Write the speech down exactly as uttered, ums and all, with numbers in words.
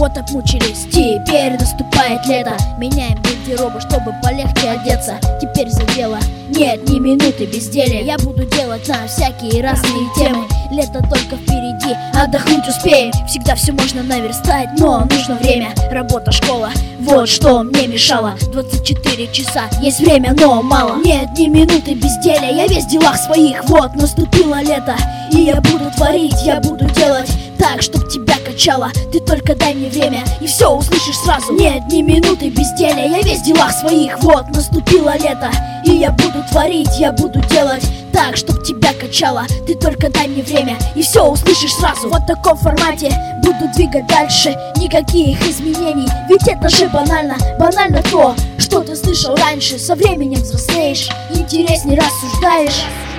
Вот так мучились, теперь наступает лето. Меняем гардеробы, чтобы полегче одеться. Теперь за дело нет ни минуты безделия. Я буду делать на всякие разные темы. Лето только впереди, отдохнуть успеем. Всегда все можно наверстать, но нужно время. Работа, школа, вот что мне мешало. Двадцать четыре часа, есть время, но мало. Нет ни минуты безделия, я весь в делах своих. Вот наступило лето, и я буду творить, я буду делать так, чтоб тебя качало. Ты только дай мне время, и все услышишь сразу. Нет ни минуты безделия, я весь в делах своих. Вот наступило лето, и я буду творить, я буду делать так, чтоб тебя качало. Ты только дай мне время, и все услышишь сразу. Вот в таком формате буду двигать дальше. Никаких изменений, ведь это же банально. Банально то, что ты слышал раньше. Со временем взрослеешь, интересней рассуждаешь.